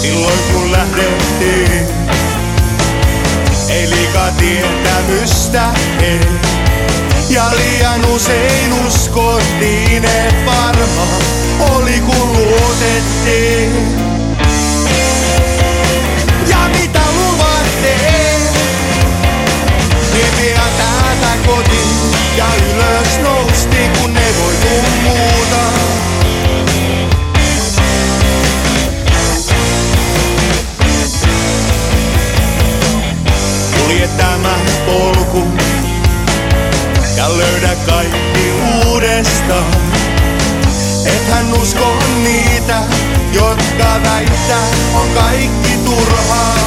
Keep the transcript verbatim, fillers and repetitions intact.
silloin kun lähdettiin. Ei liikaa tietämystä, ei. Ja liian usein uskottiin, et varmaan oli kun luotettiin. Ja mitä luvattiin, niin pian täältä kotiin ja ylös noustiin, kun ei voitu muuta. Kulje tämä polku ja löydä kaikki uudestaan. Ethän usko niitä, jotka väittää, on kaikki turhaa.